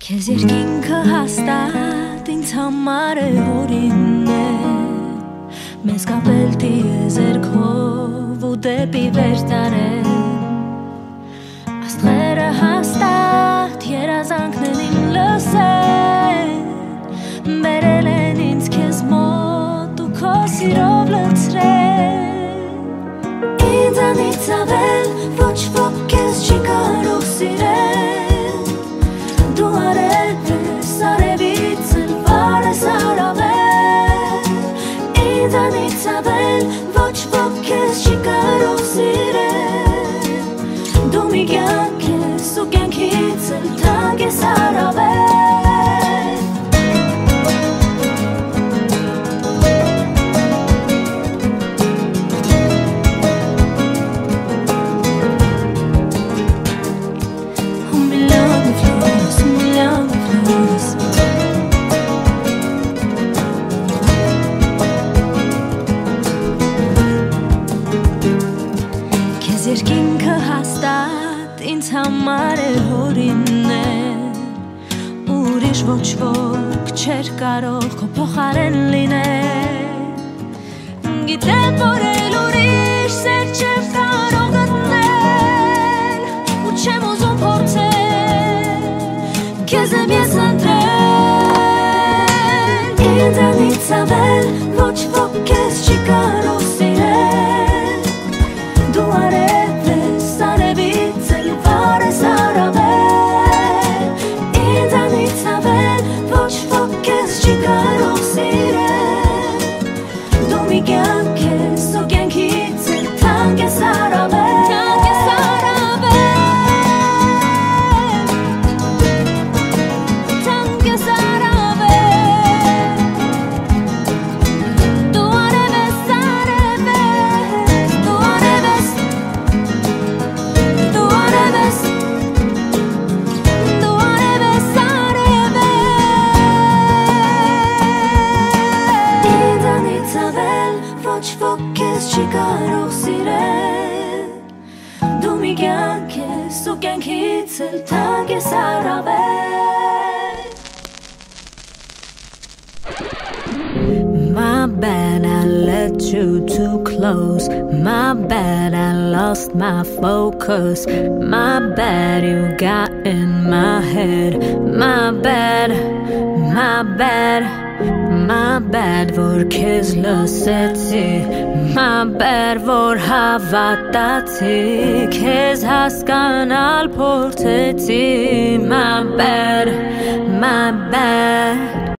Քեզ երկինքը հաստատ ինձ համար է հորինն է Մեզ կապել տիեզերքով ու դեպի վեր տարել Աստղերը հաստատ երազանքն են լսել Բերել են ինձ քեզ մոտ ու քո սիրով լցրել Ինձանից ավել ոչ ոք քեզ չի կարող սիրել Դու արել ես արևից էլ վար ես արավել Ինձանից ավել ոչ ոք քեզ չի կարող սիրել Դու մի կյանք ես ու կյանքից էլ թանկ ես արավել Երկինքը հաստատ ինձ համար է հորինն է Ուրիշ ոչ ոք չեր կարող քո փոխարեն լինել Գիտեմ որ էլ ուրիշ սեր չեմ կարող գտնել Ու չեմ ուզում փորձել Քեզ եմ ես ընտրել Ինձանից ավել ոչ ոք քեզ չի կարող սիրել Դու արել Ոչ ոք քեզ չի կարող սիրել Դու մի կյանք ես ու կյանքից էլ թանկ ես առավել My bad I let you too close My bad I lost my focus My bad you got in my head My bad, my bad My bad որ քեզ լսեցի My bad որ հավատացի Քեզ հասկանալ փորձեցի My bad